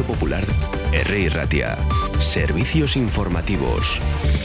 Radio Popular, R. Ratia. Servicios informativos.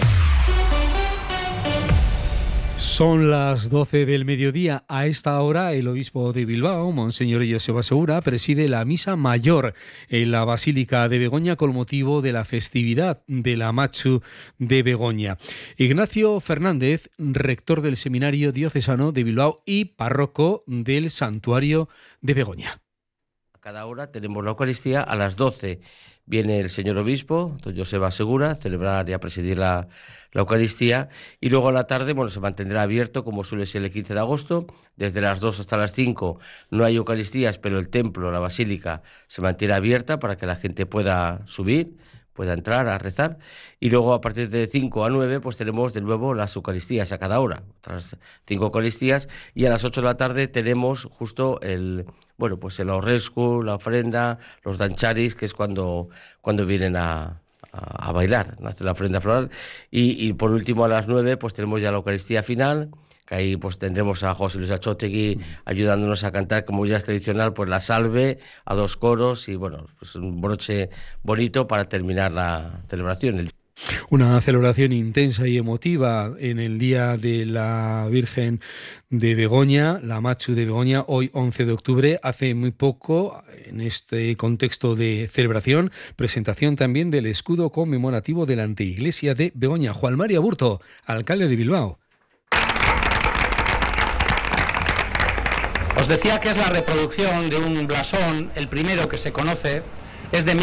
Son las 12 del mediodía. A esta hora, el obispo de Bilbao, Monseñor Joseba Segura, preside la misa mayor en la Basílica de Begoña con motivo de la festividad de la Amatxu de Begoña. Ignacio Fernández, rector del Seminario Diocesano de Bilbao y párroco del Santuario de Begoña. A cada hora tenemos la Eucaristía. A las 12 viene el señor obispo, don Joseba Segura, a celebrar y a presidir la Eucaristía, y luego a la tarde se mantendrá abierto, como suele ser el 15 de agosto, desde las 2 hasta las 5 no hay Eucaristías, pero el templo, la basílica, se mantiene abierta para que la gente pueda subir, pueda entrar a rezar, y luego a partir de 5 a 9 tenemos de nuevo las Eucaristías a cada hora, otras 5 Eucaristías, y a las 8 de la tarde tenemos justo el aurrescu, la ofrenda, los dancharis, que es cuando vienen a bailar, la ofrenda floral, y por último a las 9 tenemos ya la Eucaristía final, que ahí tendremos a José Luis Achotegui ayudándonos a cantar, como ya es tradicional, la salve a 2 coros y un broche bonito para terminar la celebración. Una celebración intensa y emotiva en el Día de la Virgen de Begoña, la Amatxu de Begoña, hoy 11 de octubre. Hace muy poco, en este contexto de celebración, presentación también del escudo conmemorativo de la Anteiglesia de Begoña. Juan María Burto, alcalde de Bilbao. Os decía que es la reproducción de un blasón, el primero que se conoce, es de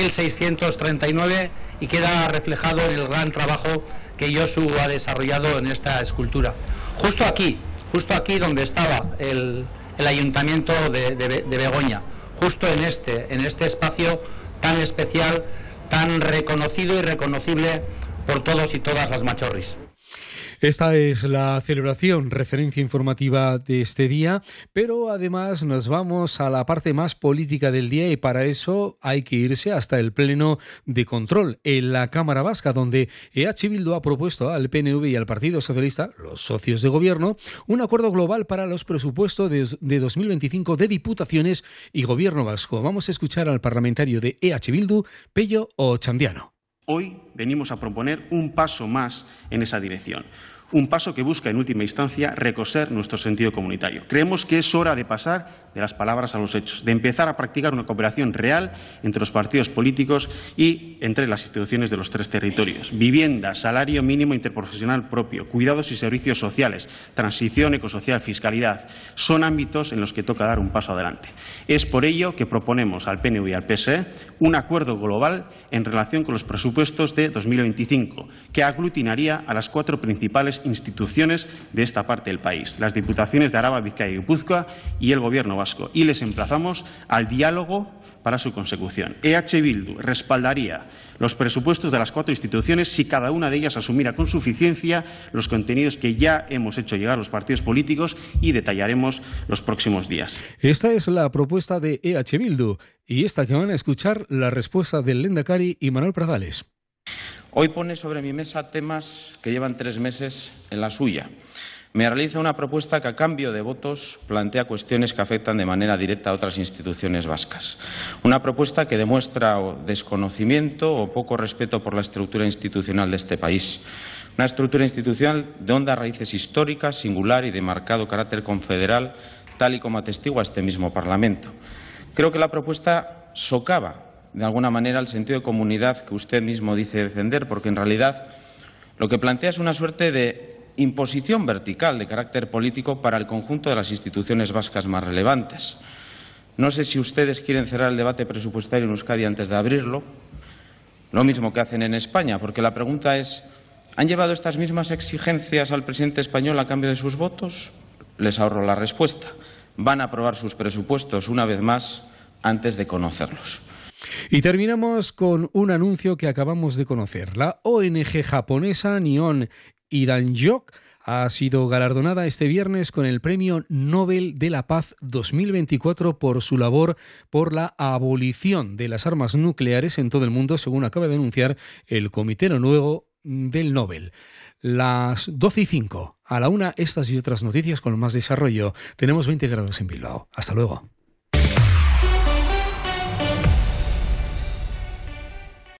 1639 y queda reflejado en el gran trabajo que Josu ha desarrollado en esta escultura. Justo aquí donde estaba el ayuntamiento de Begoña, justo en este espacio tan especial, tan reconocido y reconocible por todos y todas las machorris. Esta es la celebración, referencia informativa de este día, pero además nos vamos a la parte más política del día y para eso hay que irse hasta el pleno de control en la Cámara Vasca, donde EH Bildu ha propuesto al PNV y al Partido Socialista, los socios de gobierno, un acuerdo global para los presupuestos de 2025 de Diputaciones y Gobierno Vasco. Vamos a escuchar al parlamentario de EH Bildu, Pello Ochandiano. Hoy venimos a proponer un paso más en esa dirección. Un paso que busca, en última instancia, recoser nuestro sentido comunitario. Creemos que es hora de pasar de las palabras a los hechos, de empezar a practicar una cooperación real entre los partidos políticos y entre las instituciones de los 3 territorios. Vivienda, salario mínimo interprofesional propio, cuidados y servicios sociales, transición ecosocial, fiscalidad, son ámbitos en los que toca dar un paso adelante. Es por ello que proponemos al PNV y al PSE un acuerdo global en relación con los presupuestos de 2025, que aglutinaría a las 4 principales instituciones de esta parte del país, las Diputaciones de Araba, Bizkaia y Guipúzcoa y el Gobierno Vasco, y les emplazamos al diálogo para su consecución. EH Bildu respaldaría los presupuestos de las 4 instituciones si cada una de ellas asumiera con suficiencia los contenidos que ya hemos hecho llegar a los partidos políticos y detallaremos los próximos días. Esta es la propuesta de EH Bildu y esta que van a escuchar la respuesta del Lehendakari Imanol Pradales. Hoy pone sobre mi mesa temas que llevan 3 meses en la suya. Me realiza una propuesta que, a cambio de votos, plantea cuestiones que afectan de manera directa a otras instituciones vascas. Una propuesta que demuestra desconocimiento o poco respeto por la estructura institucional de este país. Una estructura institucional de hondas raíces históricas, singular y de marcado carácter confederal, tal y como atestigua este mismo Parlamento. Creo que la propuesta socava de alguna manera el sentido de comunidad que usted mismo dice defender, porque en realidad lo que plantea es una suerte de imposición vertical de carácter político para el conjunto de las instituciones vascas más relevantes. No sé si ustedes quieren cerrar el debate presupuestario en Euskadi antes de abrirlo, lo mismo que hacen en España, porque la pregunta es, ¿han llevado estas mismas exigencias al presidente español a cambio de sus votos? Les ahorro la respuesta. Van a aprobar sus presupuestos una vez más antes de conocerlos. Y terminamos con un anuncio que acabamos de conocer. La ONG japonesa Nihon Iranjok ha sido galardonada este viernes con el Premio Nobel de la Paz 2024 por su labor por la abolición de las armas nucleares en todo el mundo, según acaba de anunciar el Comité Noruego del Nobel. Las 12:05. A la 1, estas y otras noticias con más desarrollo. Tenemos 20 grados en Bilbao. Hasta luego.